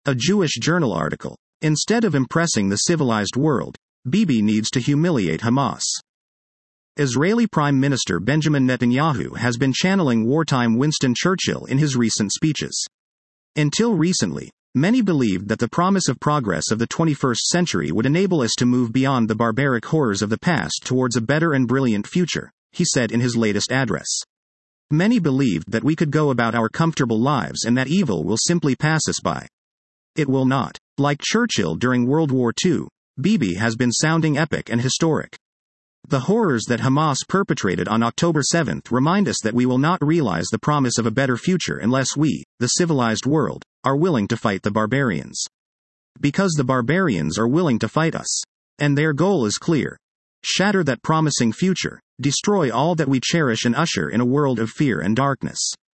A Jewish journal article. Instead of impressing the civilized world, Bibi needs to humiliate Hamas. Israeli Prime Minister Benjamin Netanyahu has been channeling wartime Winston Churchill in his recent speeches. Until recently, many believed that the promise of progress of the 21st century would enable us to move beyond the barbaric horrors of the past towards a better and brilliant future, he said in his latest address. Many believed that we could go about our comfortable lives and that evil will simply pass us by. It will not. Like Churchill during World War II, Bibi has been sounding epic and historic. The horrors that Hamas perpetrated on October 7 remind us that we will not realize the promise of a better future unless we, the civilized world, are willing to fight the barbarians. Because the barbarians are willing to fight us. And their goal is clear. Shatter that promising future, destroy all that we cherish and usher in a world of fear and darkness.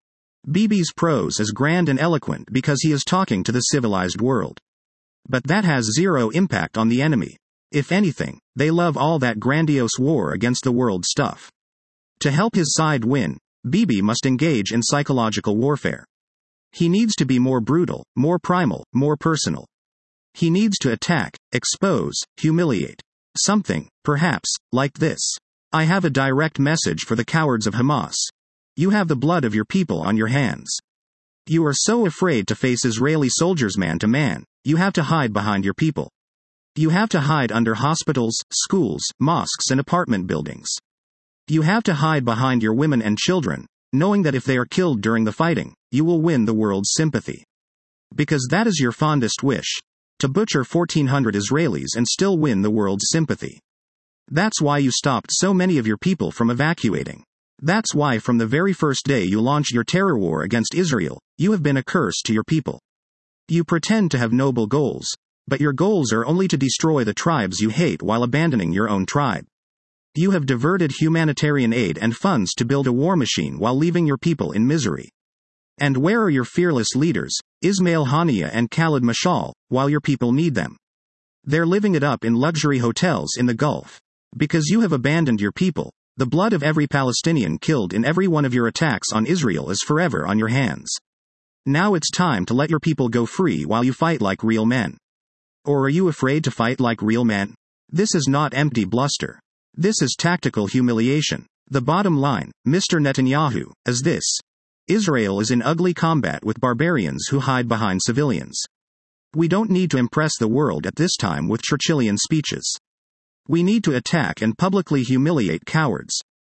Bibi's prose is grand and eloquent because he is talking to the civilized world. But that has zero impact on the enemy. If anything, they love all that grandiose war against the world stuff. To help his side win, Bibi must engage in psychological warfare. He needs to be more brutal, more primal, more personal. He needs to attack, expose, humiliate. Something, perhaps, like this. I have a direct message for the cowards of Hamas. You have the blood of your people on your hands. You are so afraid to face Israeli soldiers man to man, you have to hide behind your people. You have to hide under hospitals, schools, mosques and apartment buildings. You have to hide behind your women and children, knowing that if they are killed during the fighting, you will win the world's sympathy. Because that is your fondest wish, to butcher 1,400 Israelis and still win the world's sympathy. That's why you stopped so many of your people from evacuating. That's why from the very first day you launched your terror war against Israel, you have been a curse to your people. You pretend to have noble goals, but your goals are only to destroy the tribes you hate while abandoning your own tribe. You have diverted humanitarian aid and funds to build a war machine while leaving your people in misery. And where are your fearless leaders, Ismail Haniyeh and Khalid Mashal, while your people need them? They're living it up in luxury hotels in the Gulf. Because you have abandoned your people, the blood of every Palestinian killed in every one of your attacks on Israel is forever on your hands. Now it's time to let your people go free while you fight like real men. Or are you afraid to fight like real men? This is not empty bluster. This is tactical humiliation. The bottom line, Mr. Netanyahu, is this. Israel is in ugly combat with barbarians who hide behind civilians. We don't need to impress the world at this time with Churchillian speeches. We need to attack and publicly humiliate cowards,